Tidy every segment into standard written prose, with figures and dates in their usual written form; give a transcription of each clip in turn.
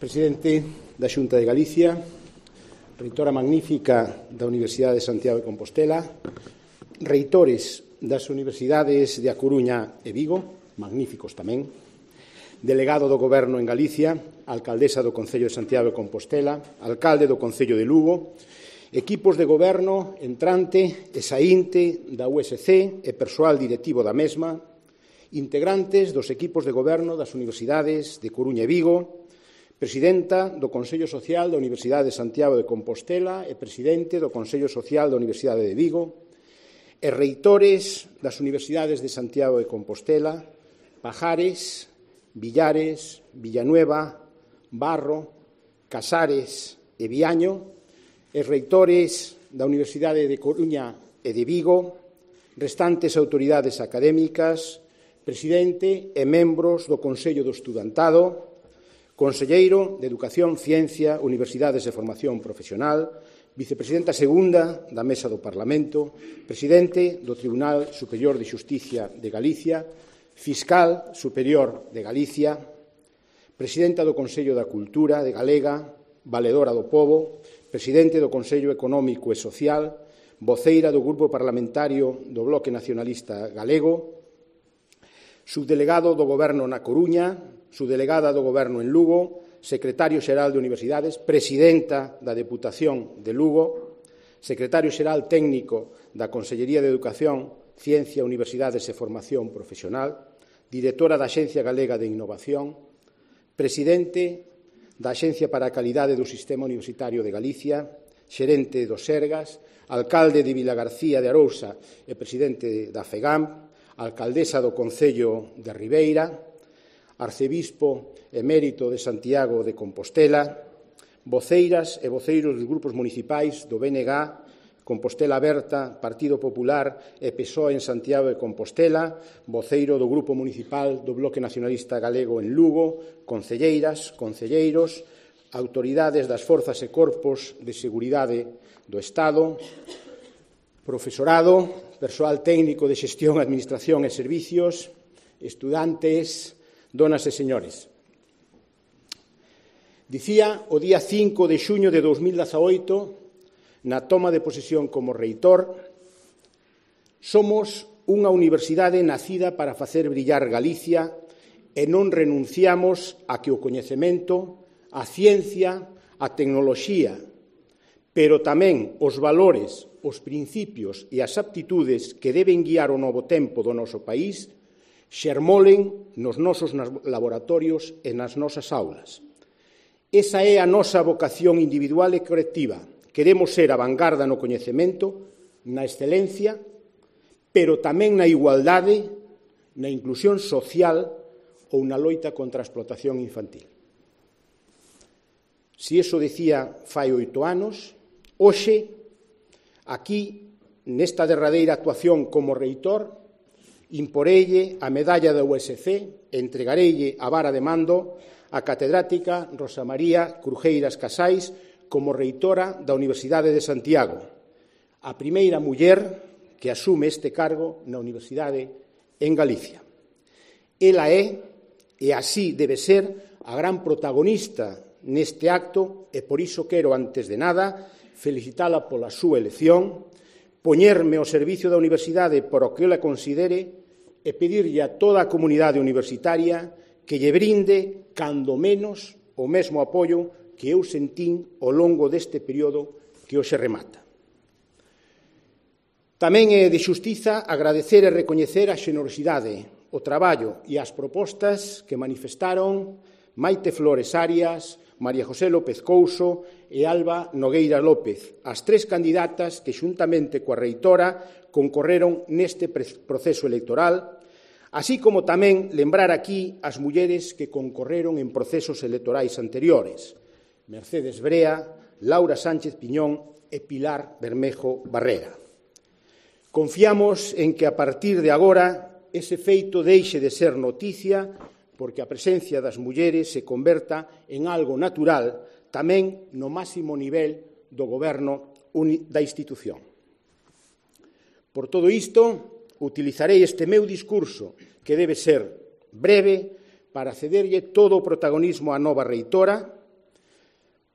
Presidente da Xunta de Galicia, reitora magnífica da Universidade de Santiago de Compostela, reitores das Universidades de A Coruña e Vigo, magníficos tamén, delegado do Goberno en Galicia, alcaldesa do Concello de Santiago de Compostela, alcalde do Concello de Lugo, equipos de goberno entrante e saínte da USC e persoal directivo da mesma, integrantes dos equipos de goberno das Universidades de Coruña e Vigo, presidenta do Consello Social da Universidade de Santiago de Compostela e presidente do Consello Social da Universidade de Vigo, e reitores das Universidades de Santiago de Compostela, Pajares, Villares, Villanueva, Barro, Casares e Viaño, e reitores da Universidade de Coruña e de Vigo, restantes autoridades académicas, presidente e membros do Consello do Estudantado, conselleiro de Educación, Ciencia, Universidades e Formación Profesional, vicepresidenta segunda da Mesa do Parlamento, presidente do Tribunal Superior de Xusticia de Galicia, fiscal superior de Galicia, presidenta do Consello da Cultura de Galega, valedora do Pobo, presidente do Consello Económico e Social, voceira do Grupo Parlamentario do Bloque Nacionalista Galego, subdelegado do Goberno na Coruña, subdelegada do Goberno en Lugo, secretario xeral de Universidades, presidenta da Deputación de Lugo, secretario xeral técnico da Consellería de Educación, Ciencia, Universidades e Formación Profesional, directora da Axencia Galega de Innovación, presidente da Axencia para a Calidade do Sistema Universitario de Galicia, xerente do Sergas, alcalde de Vilagarcía de Arousa e presidente da FEGAM, alcaldesa do Concello de Ribeira, arcebispo emérito de Santiago de Compostela, voceiras e voceiros dos grupos municipais do BNG, Compostela Aberta, Partido Popular e PSOE en Santiago de Compostela, voceiro do Grupo Municipal do Bloque Nacionalista Galego en Lugo, concelleiras, concelleiros, autoridades das forzas e corpos de seguridade do Estado, profesorado, persoal técnico de xestión, administración e servicios, estudantes, donas e señores. Dicía o día 5 de xuño de 2018, na toma de posesión como reitor, somos unha universidade nacida para facer brillar Galicia e non renunciamos a que o coñecemento, a ciencia, a tecnoloxía, pero tamén os valores, os principios e as aptitudes que deben guiar o novo tempo do noso país xermolen nos nosos laboratorios e nas nosas aulas. Esa é a nosa vocación individual e colectiva. Queremos ser a vanguarda no coñecemento, na excelencia, pero tamén na igualdade, na inclusión social ou na loita contra a explotación infantil. Si eso decía fai 8 anos, hoxe, aquí, nesta derradeira actuación como reitor, imporelle a medalla da USC e entregareille a vara de mando a catedrática Rosa María Crujeiras Casais como reitora da Universidade de Santiago, a primeira muller que asume este cargo na Universidade en Galicia. Ela é, e así debe ser, a gran protagonista neste acto e por iso quero, antes de nada, felicitala pola súa elección, poñerme ao servicio da Universidade para o que ela considere e pedirlle a toda a comunidade universitaria que lle brinde, cando menos, o mesmo apoio que eu sentín ao longo deste período que hoxe remata. Tamén é de xustiza agradecer e recoñecer a xenerosidade, o traballo e as propostas que manifestaron Maite Flores Arias, María José López Couso e Alba Nogueira López, as 3 candidatas que xuntamente coa reitora concorreron neste proceso electoral, así como tamén lembrar aquí as mulleres que concorreron en procesos electorais anteriores, Mercedes Brea, Laura Sánchez Piñón e Pilar Bermejo Barrera. Confiamos en que a partir de agora ese feito deixe de ser noticia porque a presencia das mulleres se converta en algo natural tamén no máximo nivel do goberno da institución. Por todo isto, utilizarei este meu discurso, que debe ser breve, para cederlle todo o protagonismo á nova reitora,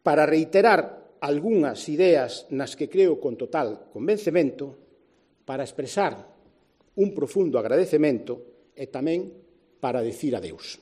para reiterar algunhas ideas nas que creo con total convencemento, para expresar un profundo agradecemento e tamén para decir adeus.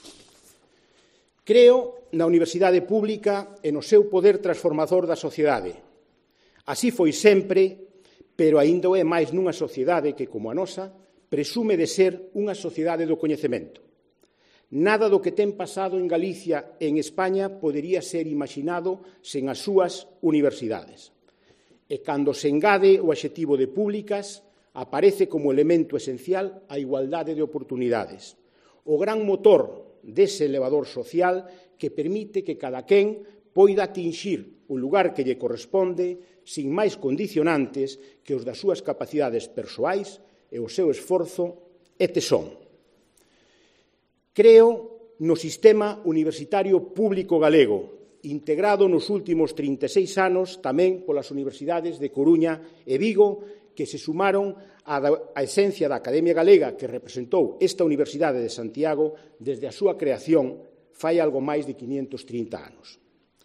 Creo na universidade pública e no seu poder transformador da sociedade. Así foi sempre, pero aínda é máis nunha sociedade que, como a nosa, presume de ser unha sociedade do coñecemento. Nada do que ten pasado en Galicia e en España podería ser imaginado sen as súas universidades. E cando se engade o adxetivo de públicas, aparece como elemento esencial a igualdade de oportunidades, o gran motor dese elevador social que permite que cada quen poida atinxir o lugar que lle corresponde sin máis condicionantes que os das súas capacidades persoais e o seu esforzo e tesón. Creo no sistema universitario público galego, integrado nos últimos 36 anos tamén polas universidades de Coruña e Vigo, que se sumaron á esencia da Academia Galega que representou esta Universidade de Santiago desde a súa creación fai algo máis de 530 anos.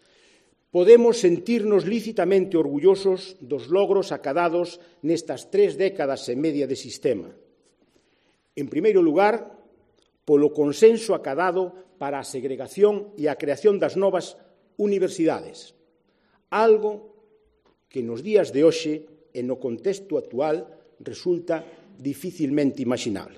Podemos sentirnos lícitamente orgullosos dos logros acadados nestas 3 décadas e media de sistema. En primeiro lugar, polo consenso acadado para a segregación e a creación das novas universidades, algo que nos días de hoxe e no contexto actual resulta dificilmente imaginable.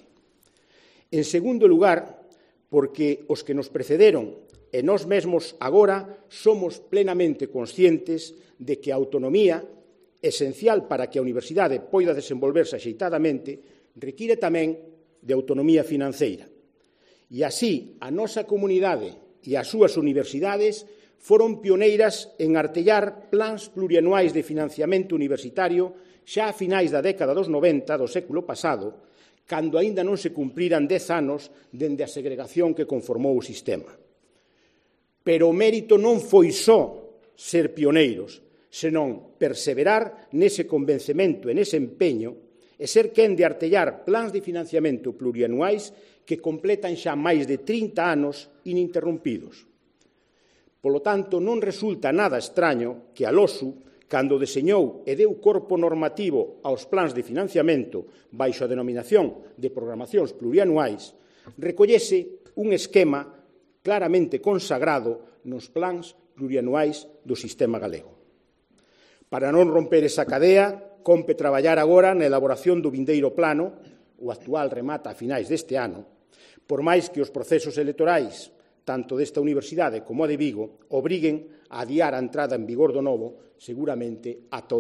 En segundo lugar, porque os que nos precederon e nós mesmos agora somos plenamente conscientes de que a autonomía, esencial para que a universidade poida desenvolverse axeitadamente, require tamén de autonomía financeira. E así, a nosa comunidade e as súas universidades foron pioneiras en artellar plans plurianuais de financiamento universitario xa a finais da década dos 90 do século pasado, cando aínda non se cumpriran 10 anos dende a segregación que conformou o sistema. Pero o mérito non foi só ser pioneiros, senón perseverar nese convencemento e nese empeño e ser quen de artellar plans de financiamento plurianuais que completan xa máis de 30 anos ininterrompidos. Polo tanto, non resulta nada extraño que a LOSU, cando deseñou e deu corpo normativo aos plans de financiamento baixo a denominación de programacións plurianuais, recollese un esquema claramente consagrado nos plans plurianuais do sistema galego. Para non romper esa cadea, compre traballar agora na elaboración do vindeiro plano, o actual remata a finais deste ano, por máis que os procesos electorais, tanto desta universidade como a de Vigo, obriguen a adiar a entrada en vigor do novo, seguramente ata o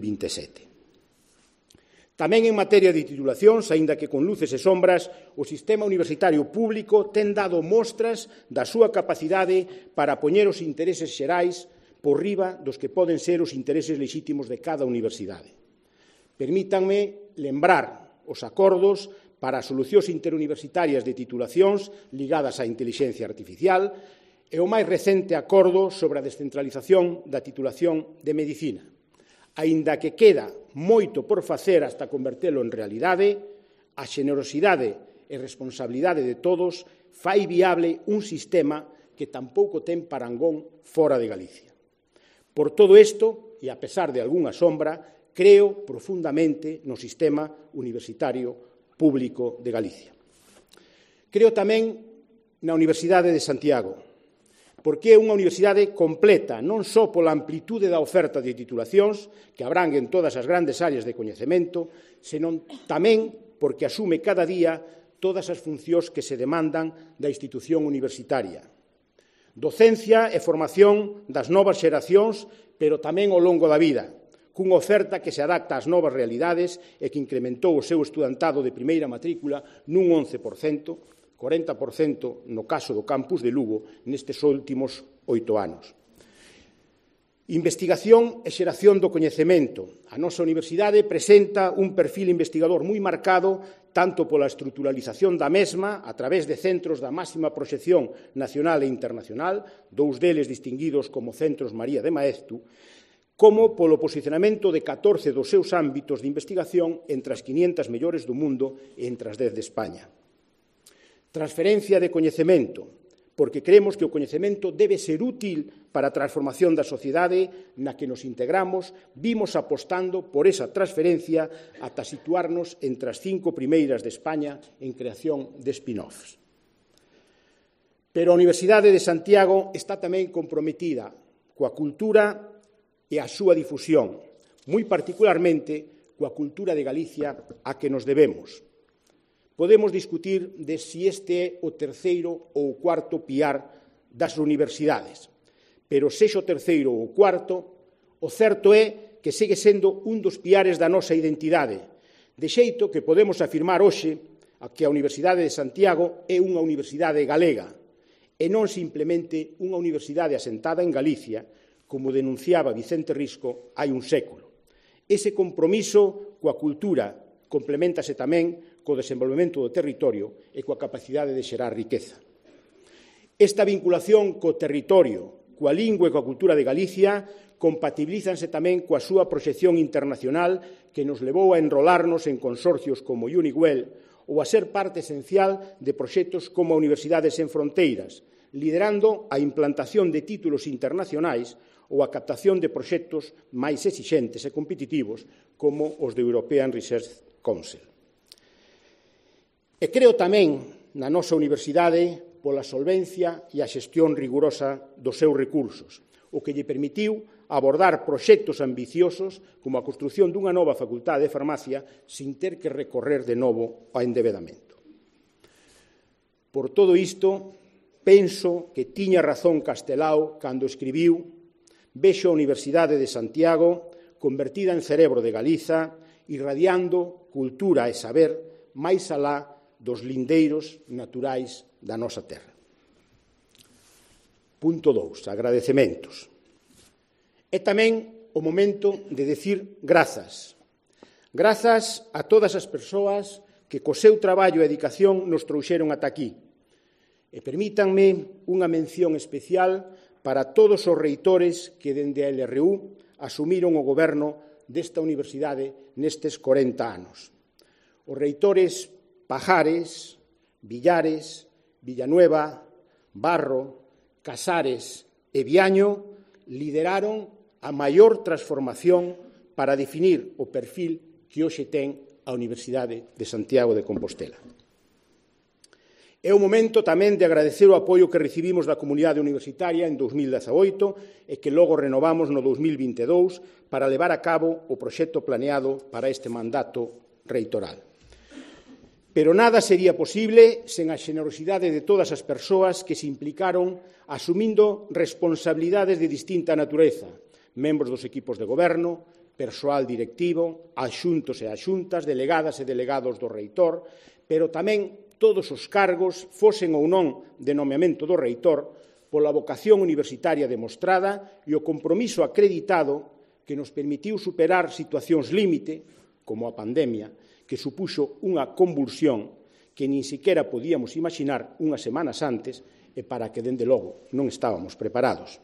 2027. Tamén en materia de titulacións, aínda que con luces e sombras, o sistema universitario público ten dado mostras da súa capacidade para poñer os intereses xerais por riba dos que poden ser os intereses lexítimos de cada universidade. Permítanme lembrar os acordos para as solucións interuniversitarias de titulacións ligadas á intelixencia artificial e o máis recente acordo sobre a descentralización da titulación de medicina. Aínda que queda moito por facer hasta convertelo en realidade, a xenerosidade e responsabilidade de todos fai viable un sistema que tampouco ten parangón fora de Galicia. Por todo isto, e a pesar de algunha sombra, creo profundamente no sistema universitario público de Galicia. Creo tamén na Universidade de Santiago, porque é unha universidade completa, non só pola amplitude da oferta de titulacións, que abranguen todas as grandes áreas de coñecemento, senón tamén porque asume cada día todas as funcións que se demandan da institución universitaria. Docencia e formación das novas xeracións, pero tamén ao longo da vida, cunha oferta que se adapta ás novas realidades e que incrementou o seu estudantado de primeira matrícula nun 11%, 40% no caso do campus de Lugo nestes últimos 8 anos. Investigación e xeración do coñecemento. A nosa universidade presenta un perfil investigador moi marcado tanto pola estruturalización da mesma a través de centros da máxima proxección nacional e internacional, 2 deles distinguidos como Centros María de Maeztu, como polo posicionamento de 14 dos seus ámbitos de investigación entre as 500 mellores do mundo e entre as 10 de España. Transferencia de coñecemento, porque creemos que o coñecemento debe ser útil para a transformación da sociedade na que nos integramos, vimos apostando por esa transferencia ata situarnos entre as 5 primeiras de España en creación de spin-offs. Pero a Universidade de Santiago está tamén comprometida coa cultura e a súa difusión, moi particularmente coa cultura de Galicia a que nos debemos. Podemos discutir de si este é o terceiro ou o cuarto piar das universidades, pero sexa o terceiro ou o cuarto, o certo é que segue sendo un dos piares da nosa identidade, de xeito que podemos afirmar hoxe que a Universidade de Santiago é unha universidade galega e non simplemente unha universidade asentada en Galicia, como denunciaba Vicente Risco hai un século. Ese compromiso coa cultura compleméntase tamén co desenvolvemento do territorio e coa capacidade de xerar riqueza. Esta vinculación co territorio, coa lingua e coa cultura de Galicia compatibilízanse tamén coa súa proxección internacional que nos levou a enrolarnos en consorcios como Unigwell ou a ser parte esencial de proxectos como a Universidades Sen Fronteiras, liderando a implantación de títulos internacionais ou a captación de proxectos máis exixentes e competitivos como os de European Research Council. E creo tamén na nosa universidade pola solvencia e a xestión rigurosa dos seus recursos, o que lle permitiu abordar proxectos ambiciosos como a construción dunha nova facultade de farmacia sin ter que recorrer de novo ao endebedamento. Por todo isto, penso que tiña razón Castelao cando escribiu: «Vexo a Universidade de Santiago convertida en cerebro de Galiza, irradiando cultura e saber máis alá dos lindeiros naturais da nosa terra». Punto 2. Agradecementos. É tamén o momento de decir grazas. Grazas a todas as persoas que co seu traballo e dedicación nos trouxeron ata aquí. E permítanme unha mención especial para todos os reitores que dende a LRU asumiron o goberno desta universidade nestes 40 anos. Os reitores Pajares, Villares, Villanueva, Barro, Casares e Viaño lideraron a maior transformación para definir o perfil que hoxe ten a Universidade de Santiago de Compostela. É o momento tamén de agradecer o apoio que recibimos da comunidade universitaria en 2018 e que logo renovamos no 2022 para levar a cabo o proxecto planeado para este mandato reitoral. Pero nada sería posible sen a xenerosidade de todas as persoas que se implicaron asumindo responsabilidades de distinta natureza, membros dos equipos de goberno, persoal directivo, adxuntos e adxuntas, delegadas e delegados do reitor, pero tamén todos os cargos, fosen ou non de nomeamento do reitor, pola vocación universitaria demostrada e o compromiso acreditado que nos permitiu superar situacións límite, como a pandemia, que supuxo unha convulsión que nin siquiera podíamos imaginar unhas semanas antes e para que, dende logo, non estábamos preparados.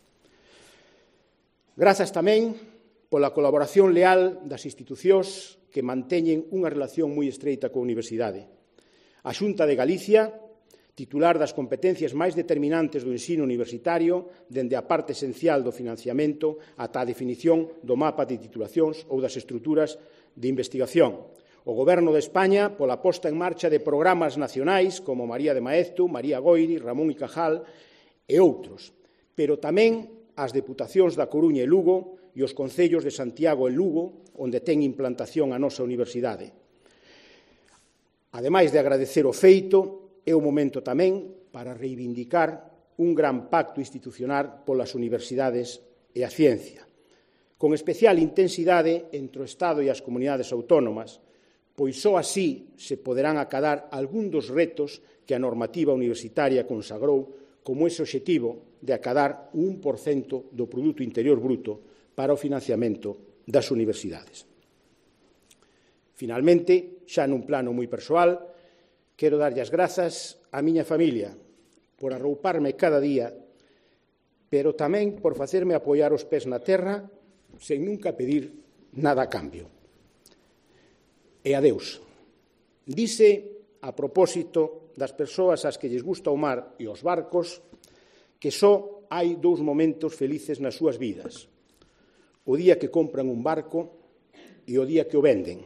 Grazas tamén pola colaboración leal das institucións que manteñen unha relación moi estreita coa universidade. A Xunta de Galicia, titular das competencias máis determinantes do ensino universitario, dende a parte esencial do financiamento ata a definición do mapa de titulacións ou das estruturas de investigación. O Goberno de España, pola posta en marcha de programas nacionais como María de Maeztu, María Goiri, Ramón y Cajal e outros, pero tamén as deputacións da Coruña e Lugo e os concellos de Santiago e Lugo, onde ten implantación a nosa universidade. Ademais de agradecer o feito, é o momento tamén para reivindicar un gran pacto institucional polas universidades e a ciencia, con especial intensidade entre o Estado e as comunidades autónomas, pois só así se poderán acadar algún dos retos que a normativa universitaria consagrou como ese obxectivo de acadar o 1% do Produto Interior Bruto para o financiamento das universidades. Finalmente, xa nun plano moi persoal, quero darlle as grazas á miña familia por arrouparme cada día, pero tamén por facerme apoiar os pés na terra sen nunca pedir nada a cambio. E adeus. Dice a propósito das persoas ás que lles gusta o mar e os barcos, que só hai dous momentos felices nas súas vidas: o día que compran un barco e o día que o venden.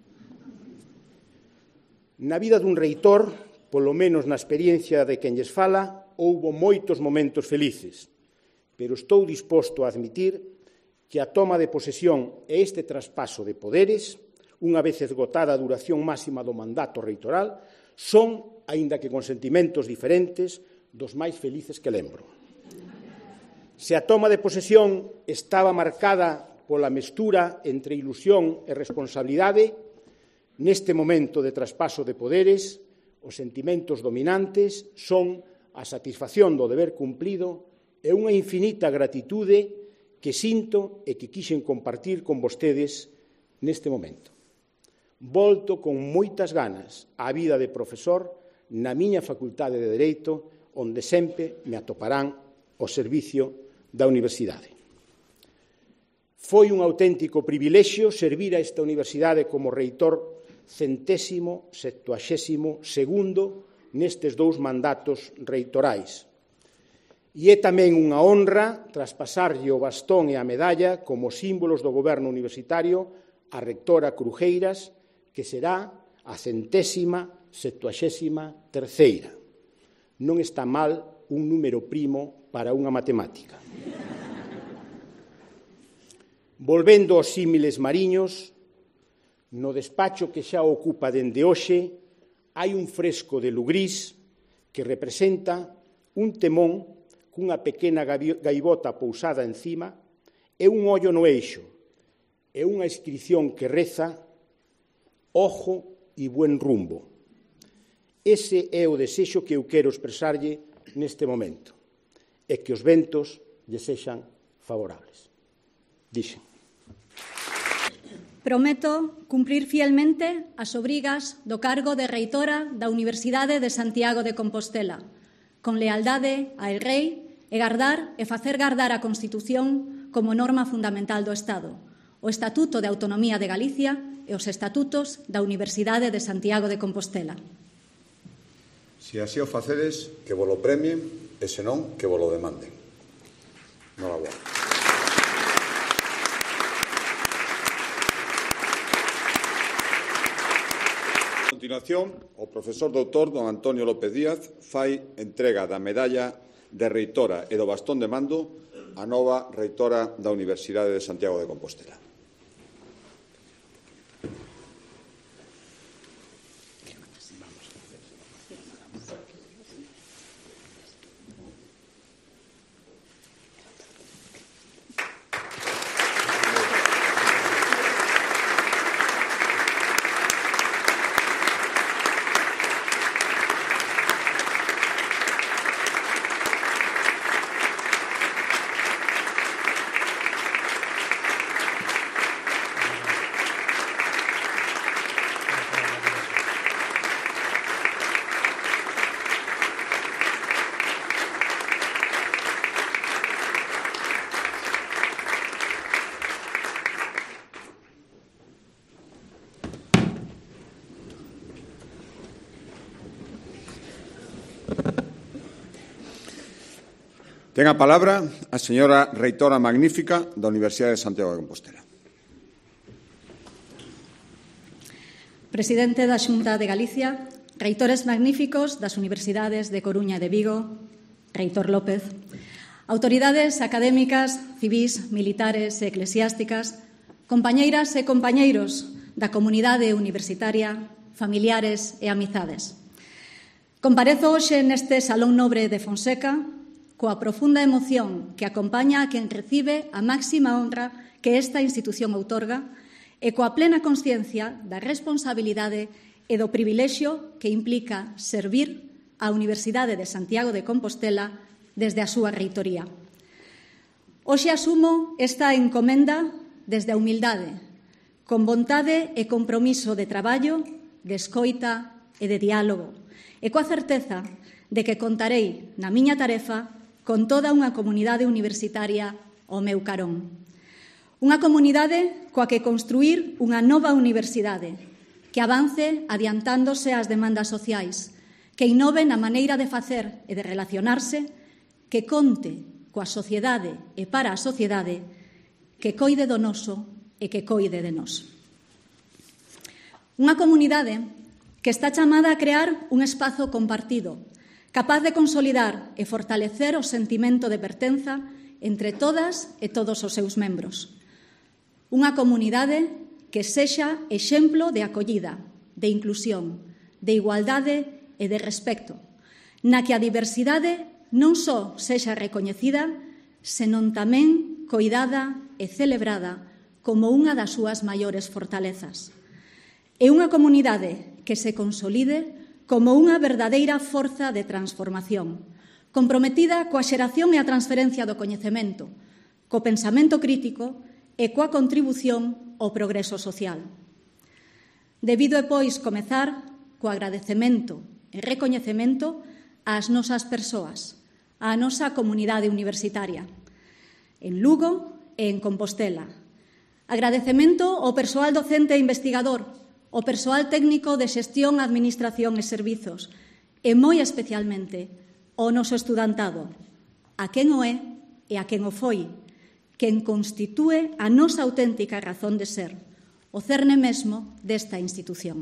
Na vida dun reitor, polo menos na experiencia de quen lles fala, houbo moitos momentos felices, pero estou disposto a admitir que a toma de posesión e este traspaso de poderes, unha vez esgotada a duración máxima do mandato reitoral, son, aínda que con sentimentos diferentes, dos máis felices que lembro. Se a toma de posesión estaba marcada pola mestura entre ilusión e responsabilidade, neste momento de traspaso de poderes, os sentimentos dominantes son a satisfacción do deber cumplido e unha infinita gratitude que sinto e que quixen compartir con vostedes neste momento. Volto con moitas ganas á vida de profesor na miña Facultade de Dereito, onde sempre me atoparán ao servicio da universidade. Foi un auténtico privilexio servir a esta universidade como reitor 172º nestes dous mandatos reitorais. E é tamén unha honra traspasarlle o bastón e a medalla como símbolos do goberno universitario a rectora Crujeiras, que será a 173ª. Non está mal un número primo para unha matemática. Volvendo aos símiles mariños, no despacho que xa ocupa dende hoxe hai un fresco de lugrís que representa un temón cunha pequena gaivota pousada encima e un ollo no eixo e unha inscrición que reza «Ojo e buen rumbo». Ese é o desexo que eu quero expresarlle neste momento, e que os ventos lle sexan favorables. Dixen. Prometo cumprir fielmente as obrigas do cargo de reitora da Universidade de Santiago de Compostela, con lealdade ao Rei e gardar e facer gardar a Constitución como norma fundamental do Estado, o Estatuto de Autonomía de Galicia e os Estatutos da Universidade de Santiago de Compostela. Se así o facedes, que volo premien e senón que volo demanden. Noraboa. A continuación, o profesor doutor don Antonio López Díaz fai entrega da medalla de reitora e do bastón de mando a nova reitora da Universidade de Santiago de Compostela. Ten a palabra a señora reitora magnífica da Universidade de Santiago de Compostela. Presidente da Xunta de Galicia, reitores magníficos das Universidades de Coruña e de Vigo, reitor López, autoridades académicas, civís, militares e eclesiásticas, compañeiras e compañeiros da comunidade universitaria, familiares e amizades. Comparezo hoxe neste Salón Nobre de Fonseca coa profunda emoción que acompaña a quen recibe a máxima honra que esta institución outorga e coa plena consciencia da responsabilidade e do privilexio que implica servir a Universidade de Santiago de Compostela desde a súa reitoría. Hoxe asumo esta encomenda desde a humildade, con vontade e compromiso de traballo, de escoita e de diálogo, e coa certeza de que contarei na miña tarefa con toda unha comunidade universitaria ao meu carón. Unha comunidade coa que construir unha nova universidade que avance adiantándose ás demandas sociais, que innove na maneira de facer e de relacionarse, que conte coa sociedade e para a sociedade, que coide do noso e que coide de nós. Unha comunidade que está chamada a crear un espazo compartido, capaz de consolidar e fortalecer o sentimento de pertenza entre todas e todos os seus membros. Unha comunidade que sexa exemplo de acollida, de inclusión, de igualdade e de respecto, na que a diversidade non só sexa recoñecida, senón tamén coidada e celebrada como unha das súas maiores fortalezas. É unha comunidade que se consolide como unha verdadeira forza de transformación, comprometida coa xeración e a transferencia do coñecemento, co pensamento crítico e coa contribución ao progreso social. Debido é, pois, comezar co agradecemento e recoñecemento ás nosas persoas, á nosa comunidade universitaria, en Lugo e en Compostela. Agradecemento ao persoal docente e investigador, ao persoal técnico de xestión, administración e servizos, e moi especialmente ao noso estudantado, a quen o é e a quen o foi, quen constitúe a nosa auténtica razón de ser, o cerne mesmo desta institución.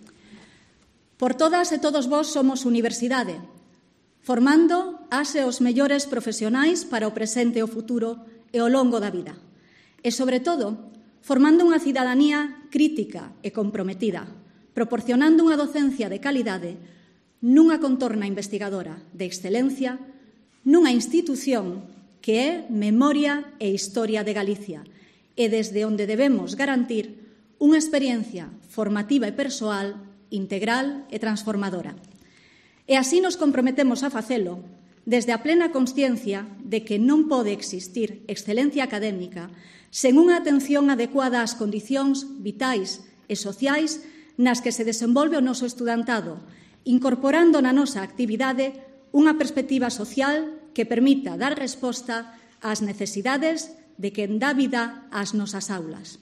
Por todas e todos vós somos universidade, formando as e os mellores profesionais para o presente e o futuro e ao longo da vida. E, sobre todo, formando unha cidadanía crítica e comprometida, proporcionando unha docencia de calidade nunha contorna investigadora de excelencia, nunha institución que é memoria e historia de Galicia e desde onde debemos garantir unha experiencia formativa e persoal, integral e transformadora. E así nos comprometemos a facelo desde a plena consciencia de que non pode existir excelencia académica sen unha atención adecuada ás condicións vitais e sociais nas que se desenvolve o noso estudantado, incorporando na nosa actividade unha perspectiva social que permita dar resposta ás necesidades de quen dá vida ás nosas aulas.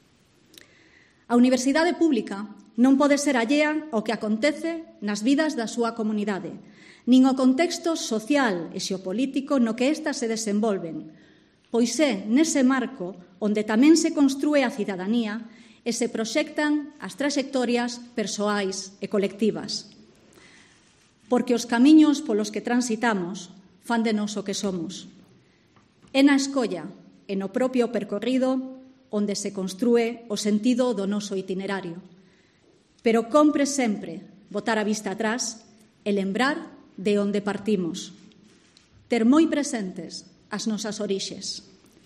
A universidade pública non pode ser allea ao que acontece nas vidas da súa comunidade, nin ao contexto social e xeopolítico no que éstas se desenvolven, pois é nese marco onde tamén se construe a cidadanía e se proxectan as traxectorias persoais e colectivas. Porque os camiños polos que transitamos fan de nós o que somos. É na escolla e no propio percorrido onde se construe o sentido do noso itinerario. Pero compre sempre botar a vista atrás e lembrar de onde partimos. Ter moi presentes as nosas orixes.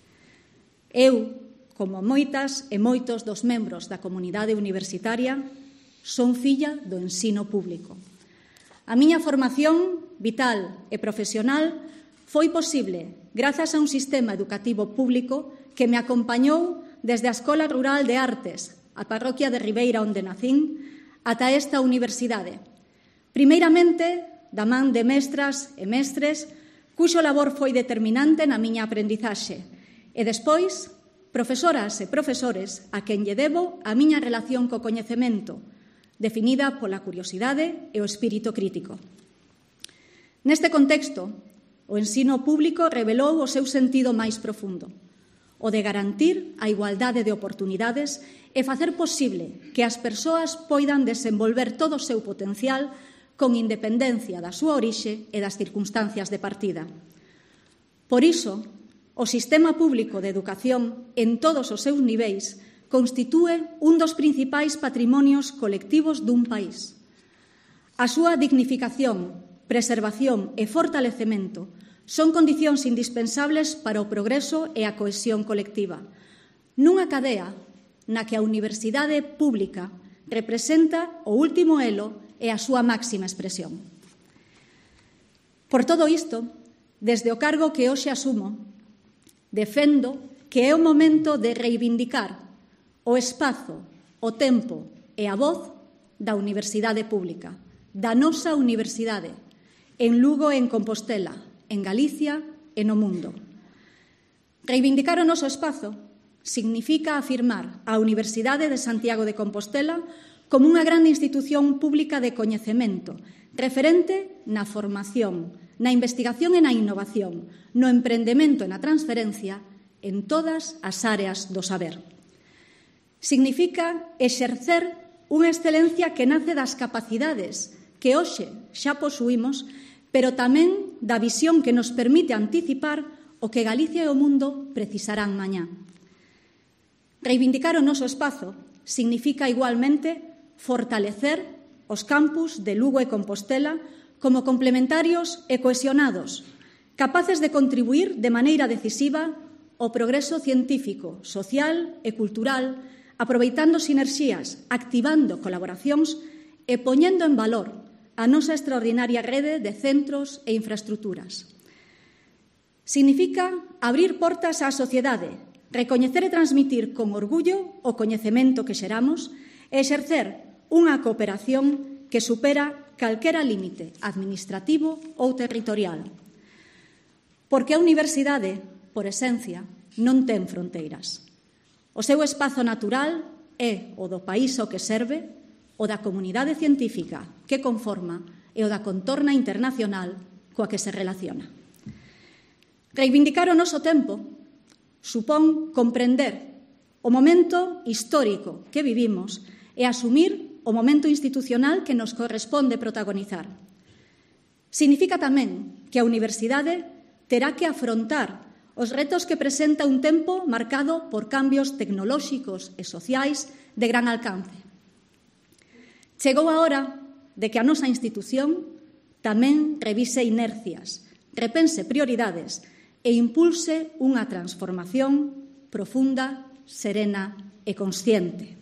Eu, como moitas e moitos dos membros da comunidade universitaria, son filla do ensino público. A miña formación vital e profesional foi posible grazas a un sistema educativo público que me acompañou desde a Escola Rural de Artes, a parroquia de Ribeira onde nacín, ata esta universidade. Primeiramente, da man de mestras e mestres, cuxo labor foi determinante na miña aprendizaxe, e despois, profesoras e profesores a quen lle debo a miña relación co coñecemento, definida pola curiosidade e o espírito crítico. Neste contexto, o ensino público revelou o seu sentido máis profundo, o de garantir a igualdade de oportunidades e facer posible que as persoas poidan desenvolver todo o seu potencial con independencia da súa orixe e das circunstancias de partida. Por iso, o sistema público de educación en todos os seus niveis constitúe un dos principais patrimonios colectivos dun país. A súa dignificación, preservación e fortalecemento son condicións indispensables para o progreso e a cohesión colectiva, nunha cadea na que a universidade pública representa o último elo e a súa máxima expresión. Por todo isto, desde o cargo que hoxe asumo, defendo que é o momento de reivindicar o espazo, o tempo e a voz da universidade pública, da nosa universidade, en Lugo e en Compostela, en Galicia e no mundo. Reivindicar o noso espazo significa afirmar a Universidade de Santiago de Compostela como unha grande institución pública de coñecemento, referente na formación, na investigación e na innovación, no emprendemento e na transferencia en todas as áreas do saber. Significa exercer unha excelencia que nace das capacidades que hoxe xa posuímos, pero tamén da visión que nos permite anticipar o que Galicia e o mundo precisarán mañá. Reivindicar o noso espazo significa igualmente fortalecer os campus de Lugo e Compostela como complementarios e cohesionados, capaces de contribuír de maneira decisiva ao progreso científico, social e cultural, aproveitando sinerxías, activando colaboracións e poñendo en valor a nosa extraordinaria rede de centros e infraestruturas. Significa abrir portas á sociedade, recoñecer e transmitir con orgullo o coñecemento que xeramos e exercer unha cooperación que supera calquera límite administrativo ou territorial. Porque a universidade, por esencia, non ten fronteiras. O seu espazo natural é o do país ao que serve, o da comunidade científica que conforma e o da contorna internacional coa que se relaciona. Reivindicar o noso tempo supón comprender o momento histórico que vivimos e asumir o momento institucional que nos corresponde protagonizar. Significa tamén que a universidade terá que afrontar os retos que presenta un tempo marcado por cambios tecnolóxicos e sociais de gran alcance. Chegou a hora de que a nosa institución tamén revise inercias, repense prioridades e impulse unha transformación profunda, serena e consciente.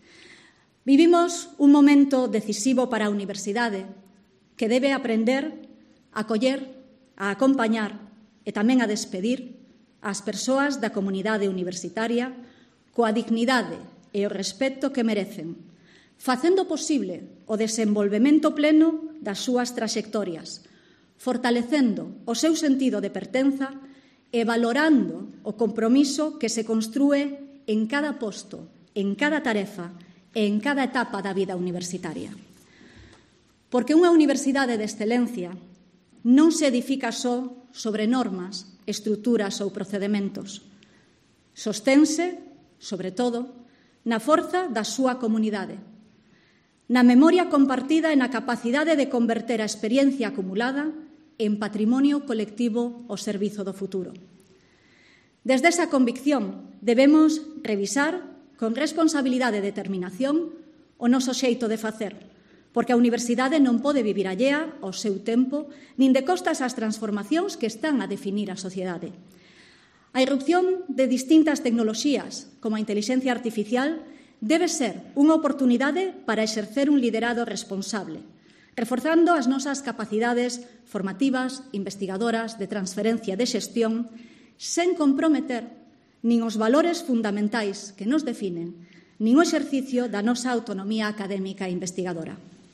Vivimos un momento decisivo para a universidade que debe aprender a acoller, a acompañar e tamén a despedir as persoas da comunidade universitaria coa dignidade e o respecto que merecen, facendo posible o desenvolvemento pleno das súas traxectorias, fortalecendo o seu sentido de pertenza e valorando o compromiso que se construe en cada posto, en cada tarefa e en cada etapa da vida universitaria. Porque unha universidade de excelencia non se edifica só sobre normas, estruturas ou procedementos. Sostense, sobre todo, na forza da súa comunidade, na memoria compartida e na capacidade de converter a experiencia acumulada en patrimonio colectivo ao servizo do futuro. Desde esa convicción debemos revisar con responsabilidade e determinación o noso xeito de facer, porque a universidade non pode vivir allea ao seu tempo nin de costas ás transformacións que están a definir a sociedade. A irrupción de distintas tecnoloxías, como a intelixencia artificial, debe ser unha oportunidade para exercer un liderado responsable, reforzando as nosas capacidades formativas, investigadoras, de transferencia de xestión, sen comprometer nin os valores fundamentais que nos definen, nin o exercicio da nosa autonomía académica e investigadora.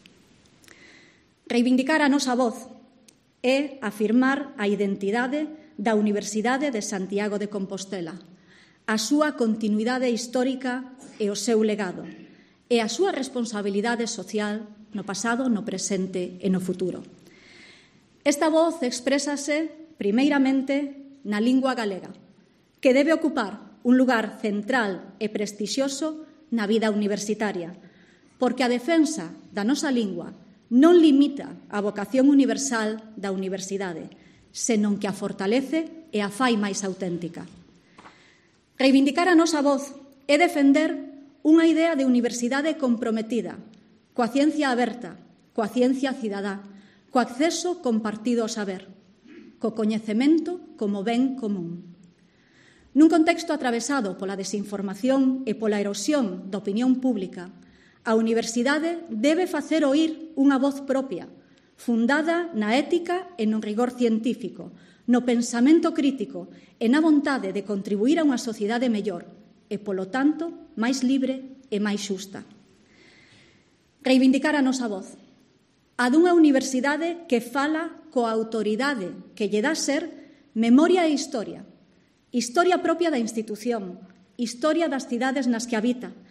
Reivindicar a nosa voz é afirmar a identidade da Universidade de Santiago de Compostela, a súa continuidade histórica e o seu legado, e a súa responsabilidade social no pasado, no presente e no futuro. Esta voz exprésase, primeiramente, na lingua galega, que debe ocupar un lugar central e prestixioso na vida universitaria, porque a defensa da nosa lingua non limita a vocación universal da universidade, senón que a fortalece e a fai máis auténtica. Reivindicar a nosa voz é defender unha idea de universidade comprometida, coa ciencia aberta, coa ciencia cidadá, co acceso compartido ao saber, co coñecemento como ben común. Nun contexto atravesado pola desinformación e pola erosión da opinión pública, a universidade debe facer oír unha voz propia, fundada na ética e no rigor científico, no pensamento crítico e na vontade de contribuir a unha sociedade mellor e, polo tanto, máis libre e máis xusta. Reivindicar a nosa voz, a dunha universidade que fala coa autoridade que lle dá ser memoria e historia propia da institución, historia das cidades nas que habita,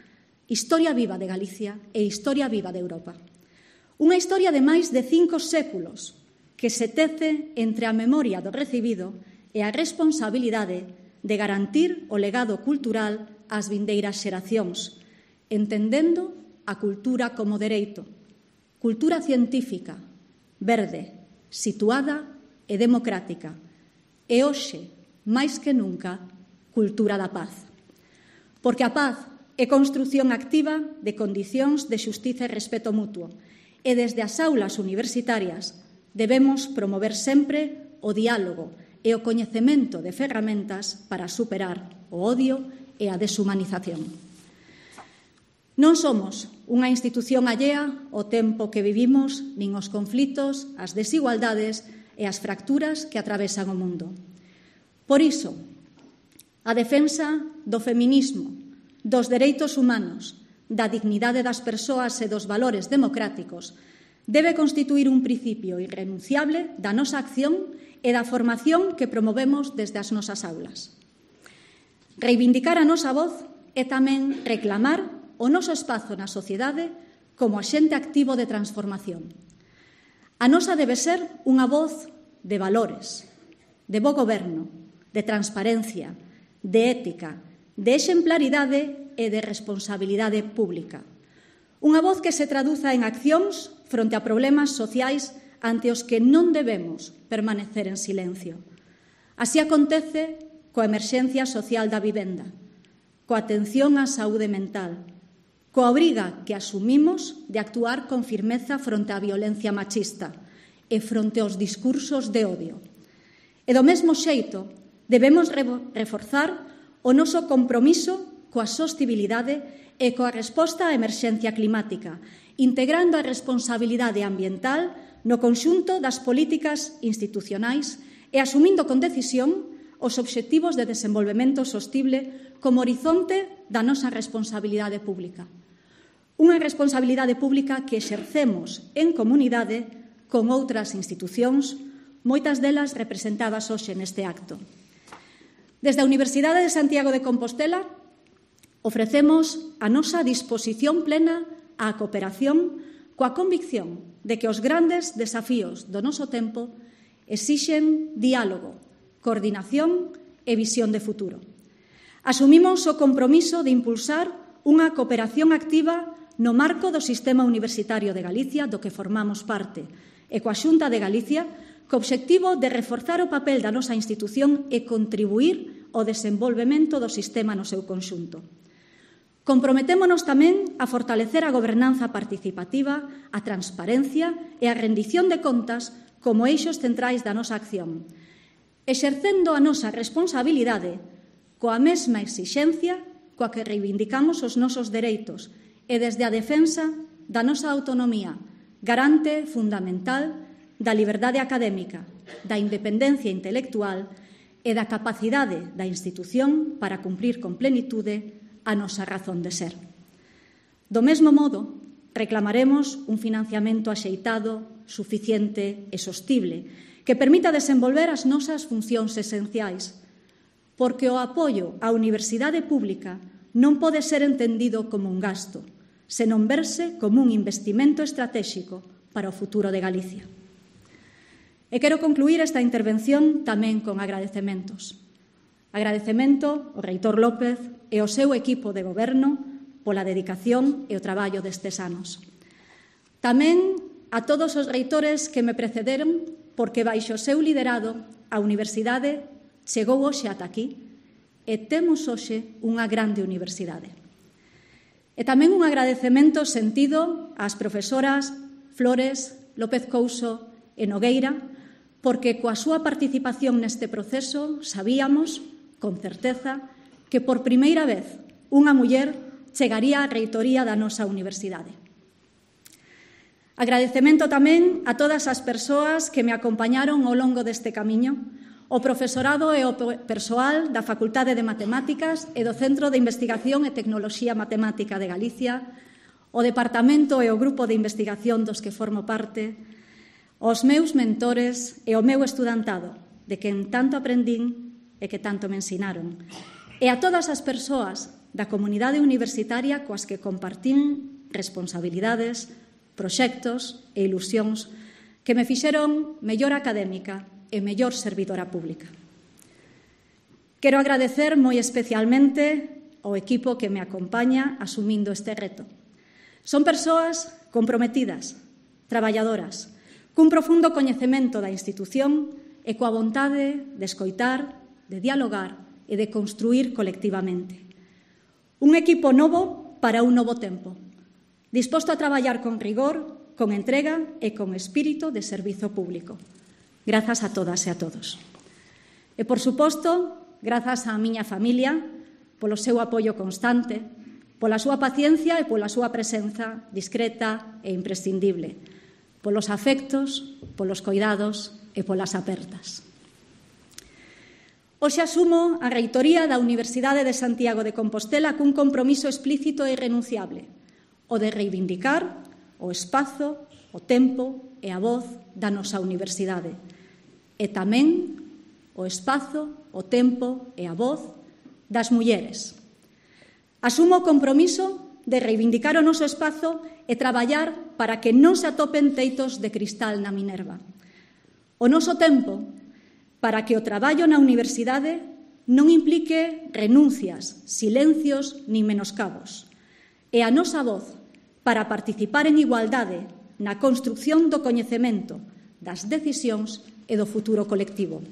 historia viva de Galicia e historia viva de Europa. Unha historia de máis de 5 séculos que se tece entre a memoria do recibido e a responsabilidade de garantir o legado cultural ás vindeiras xeracións, entendendo a cultura como dereito, cultura científica, verde, situada e democrática, e hoxe, máis que nunca, cultura da paz. Porque a paz é construción activa de condicións de xustiza e respeto mutuo, e desde as aulas universitarias debemos promover sempre o diálogo e o coñecemento de ferramentas para superar o odio e a deshumanización. Non somos unha institución allea ao tempo que vivimos, nin os conflitos, as desigualdades e as fracturas que atravesan o mundo. Por iso, a defensa do feminismo, dos dereitos humanos, da dignidade das persoas e dos valores democráticos debe constituír un principio irrenunciable da nosa acción e da formación que promovemos desde as nosas aulas. Reivindicar a nosa voz é tamén reclamar o noso espazo na sociedade como axente activo de transformación. A nosa debe ser unha voz de valores, de bo goberno, de transparencia, de ética, de exemplaridade e de responsabilidade pública. Unha voz que se traduza en accións fronte a problemas sociais ante os que non debemos permanecer en silencio. Así acontece coa emerxencia social da vivenda, coa atención á saúde mental, coa obriga que asumimos de actuar con firmeza fronte á violencia machista e fronte aos discursos de odio. E do mesmo xeito, debemos reforzar o noso compromiso coa sostibilidade e coa resposta á emerxencia climática, integrando a responsabilidade ambiental no conxunto das políticas institucionais e asumindo con decisión os obxectivos de desenvolvemento sostible como horizonte da nosa responsabilidade pública. Unha responsabilidade pública que exercemos en comunidade con outras institucións, moitas delas representadas hoxe neste acto. Desde a Universidade de Santiago de Compostela ofrecemos a nosa disposición plena á cooperación coa convicción de que os grandes desafíos do noso tempo exixen diálogo, coordinación e visión de futuro. Asumimos o compromiso de impulsar unha cooperación activa no marco do sistema universitario de Galicia, do que formamos parte, e coa Xunta de Galicia, co obxectivo de reforzar o papel da nosa institución e contribuir ao desenvolvemento do sistema no seu conxunto. Comprometémonos tamén a fortalecer a gobernanza participativa, a transparencia e a rendición de contas como eixos centrais da nosa acción, exercendo a nosa responsabilidade coa mesma exixencia coa que reivindicamos os nosos dereitos e desde a defensa da nosa autonomía, garante fundamental da liberdade académica, da independencia intelectual e da capacidade da institución para cumprir con plenitude a nosa razón de ser. Do mesmo modo, reclamaremos un financiamento axeitado, suficiente e sostible, que permita desenvolver as nosas funcións esenciais, porque o apoio á universidade pública non pode ser entendido como un gasto, senón verse como un investimento estratéxico para o futuro de Galicia. E quero concluir esta intervención tamén con agradecementos. Agradecemento ao reitor López e ao seu equipo de goberno pola dedicación e o traballo destes anos. Tamén a todos os reitores que me precederon, porque baixo o seu liderado a universidade chegou hoxe ata aquí e temos hoxe unha grande universidade. E tamén un agradecemento sentido ás profesoras Flores, López Couso e Nogueira, porque coa súa participación neste proceso sabíamos, con certeza, que por primeira vez unha muller chegaría á reitoría da nosa universidade. Agradecemento tamén a todas as persoas que me acompañaron ao longo deste camiño, o profesorado e o persoal da Facultade de Matemáticas e do Centro de Investigación e Tecnoloxía Matemática de Galicia, o Departamento e o Grupo de Investigación dos que formo parte, os meus mentores e o meu estudantado, de quen tanto aprendín e que tanto me ensinaron, e a todas as persoas da comunidade universitaria coas que compartín responsabilidades, proxectos e ilusións que me fixeron mellor académica e mellor servidora pública. Quero agradecer moi especialmente ao equipo que me acompaña asumindo este reto. Son persoas comprometidas, traballadoras, cun profundo coñecemento da institución e coa vontade de escoitar, de dialogar e de construir colectivamente. Un equipo novo para un novo tempo, disposto a traballar con rigor, con entrega e con espírito de servizo público. Grazas a todas e a todos. E, por suposto, grazas á miña familia polo seu apoio constante, pola súa paciencia e pola súa presenza discreta e imprescindible, polos afectos, polos coidados e polas apertas. Hoxe asumo a reitoría da Universidade de Santiago de Compostela cun compromiso explícito e irrenunciable, o de reivindicar o espazo, o tempo e a voz da nosa universidade, e tamén o espazo, o tempo e a voz das mulleres. Asumo o compromiso de reivindicar o noso espazo e traballar para que non se atopen teitos de cristal na Minerva. O noso tempo para que o traballo na universidade non implique renuncias, silencios nin menoscabos. E a nosa voz para participar en igualdade na construción do coñecemento, das decisións e do futuro colectivo.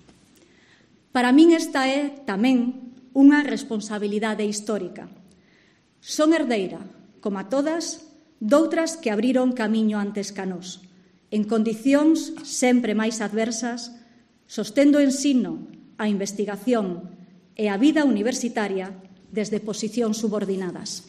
Para min esta é tamén unha responsabilidade histórica. Son herdeira, como a todas, doutras que abriron camiño antes ca nós, en condicións sempre máis adversas, sostendo o ensino, a investigación e a vida universitaria desde posicións subordinadas.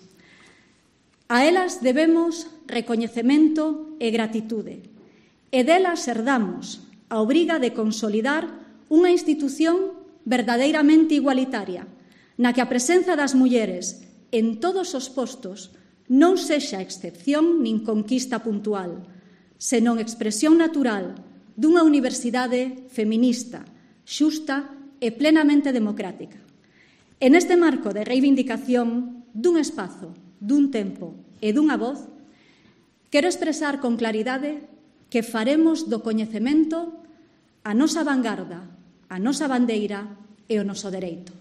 A elas debemos recoñecemento e gratitude, e delas herdamos a obriga de consolidar unha institución verdadeiramente igualitaria, na que a presenza das mulleres en todos os postos non sexa excepción nin conquista puntual, senón expresión natural dunha universidade feminista, xusta e plenamente democrática. En este marco de reivindicación dun espazo, dun tempo e dunha voz, quero expresar con claridade que faremos do coñecemento a nosa vanguarda, a nosa bandeira e o noso dereito.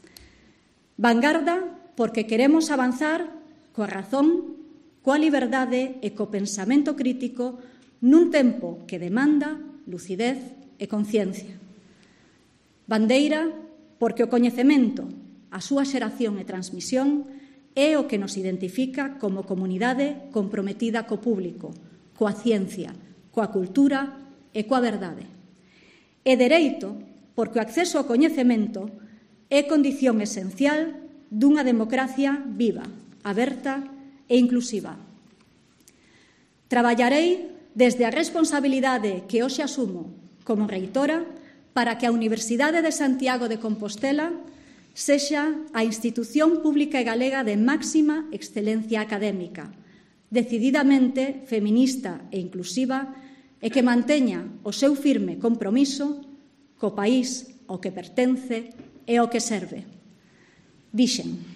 Vanguarda porque queremos avanzar coa razón, coa liberdade e co pensamento crítico nun tempo que demanda lucidez e conciencia. Bandeira porque o coñecemento, a súa xeración e transmisión é o que nos identifica como comunidade comprometida co público, coa ciencia, coa cultura e coa verdade. E dereito porque o acceso ao coñecemento é condición esencial dunha democracia viva, aberta e inclusiva. Traballarei desde a responsabilidade que hoxe asumo como reitora para que a Universidade de Santiago de Compostela sexa a institución pública e galega de máxima excelencia académica, decididamente feminista e inclusiva, e que manteña o seu firme compromiso co país ao que pertence e ao que serve. Dixen,